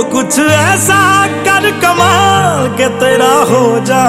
कुछ ऐसा कर कमाल के तेरा हो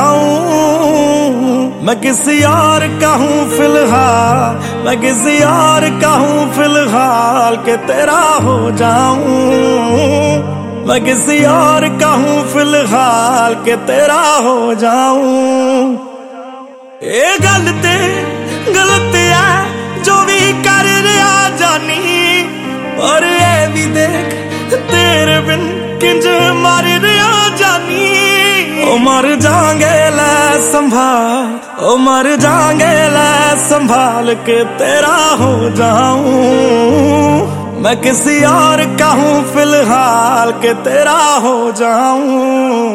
जाऊं। मैं किसी और का हूं फिलहाल, मैं किसी और का हूं फिलहाल के तेरा हो जाऊं। मैं किसी और का हूं फिलहाल के तेरा हो जाऊं। ये गलत है जो भी कर रहा जानी, पर ये भी देख तेरे बिन किंज मर रहा जानी। ओ मर जाएंगे ले संभाल, ओ मर जाएंगे ले संभाल के तेरा हो जाऊं। मैं किसी और का हूं फिलहाल के तेरा हो जाऊं।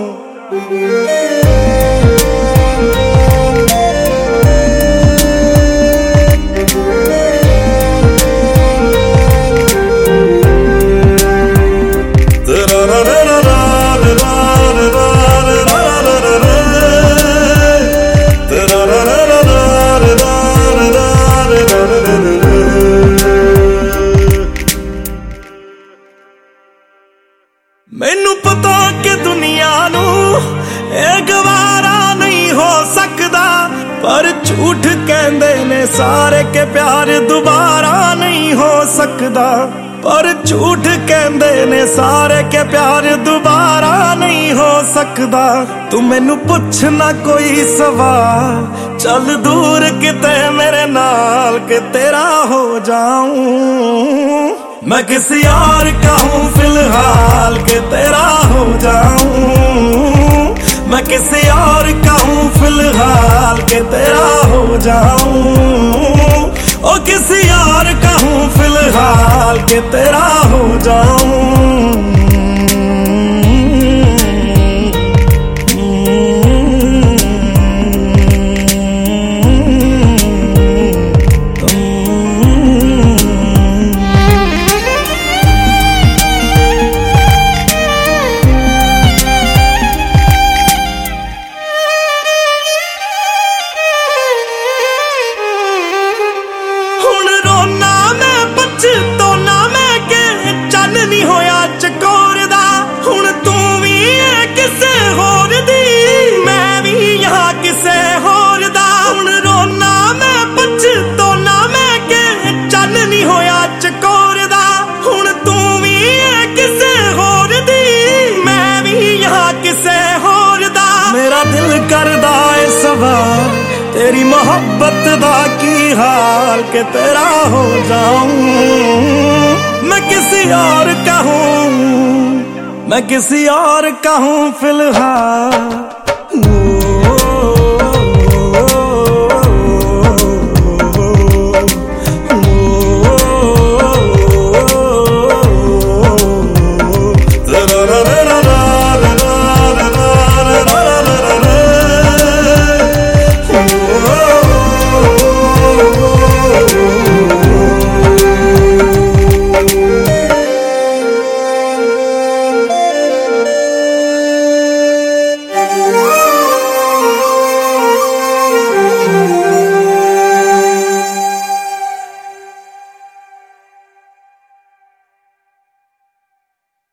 मैनू पता कि दुनिया नू ये गवारा नहीं हो सकदा, पर झूठ कहंदे ने सारे के प्यार दोबारा नहीं हो सकदा। पर झूठ कहंदे ने सारे के प्यार दोबारा नहीं हो सकदा। तू मैनू पुछ ना कोई सवाल, चल दूर किते मेरे नाल के तेरा हो जाऊं। मैं किसी और का हूं फिलहाल के तेरा हो जाऊं। मैं किसी और का हूं फिलहाल के तेरा हो जाऊं। ओ किसी और का हूं फिलहाल के तेरा हो जाऊं। मेरा दिल करदा है सवाल, तेरी मोहब्बत दा की हाल के तेरा हो जाऊं। मैं किसी और का हूं, मैं किसी और का हूं फिलहाल।